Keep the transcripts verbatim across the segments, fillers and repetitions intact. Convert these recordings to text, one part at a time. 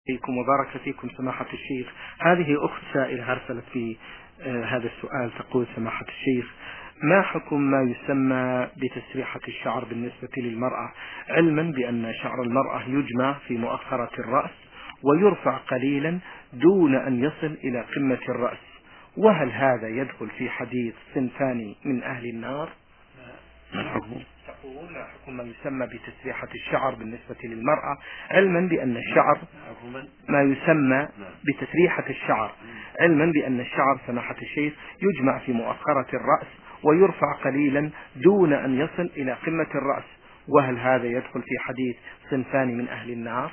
فيكم وبارك فيكم سماحة الشيخ. هذه أخت سائلة أرسلت في آه هذا السؤال، تقول: سماحة الشيخ، ما حكم ما يسمى بتسريحة الشعر بالنسبة للمرأة، علما بأن شعر المرأة يجمع في مؤخرة الرأس ويرفع قليلا دون أن يصل إلى قمة الرأس، وهل هذا يدخل في حديث صنفان من أهل النار؟ ما الحكم؟ تقول: ما حكم ما يسمى بتسريحة الشعر بالنسبة للمرأة، علما بأن الشعر ما يسمى بتسريحة الشعر علما بأن الشعر سماحة الشيخ يجمع في مؤخرة الرأس ويرفع قليلا دون أن يصل إلى قمة الرأس، وهل هذا يدخل في حديث صنفان من أهل النار؟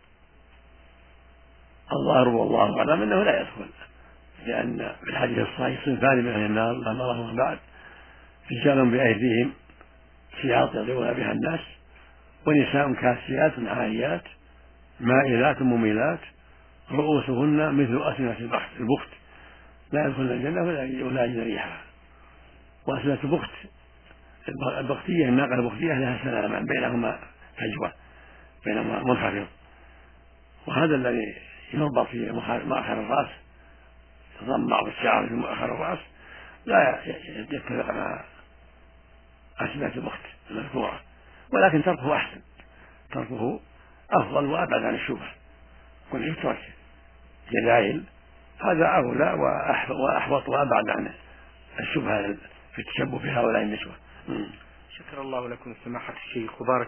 الظاهر والله أعلم أنه لا يدخل، لأن في الحديث الصحيح صنفان من أهل النار لا نراهما بعد: رجال بأيديهم سياط يضربون بها الناس، ونساء كاسيات عاريات مائلات مميلات رؤوسهن مثل أسنة البخت البخت لا يدخلن الجنة ولا يجدن ريحها. وأسنة البخت البختية الناقة البختية لها سلامة بينهما فجوة، بينهما منخفض، وهذا الذي يربط في مؤخر الرأس تضمع بالشعر في مؤخر الرأس لا يتفق مع أسنة البخت المذكورة، ولكن تركه أحسن، تركه أفضل وأبعد عن الشبهة. كن يترك جدايل هذا أولى وأحوط وأبعد عن الشبهة في التشبه بهؤلاء النسوة. شكر الله لكم سماحة الشيخ وبارك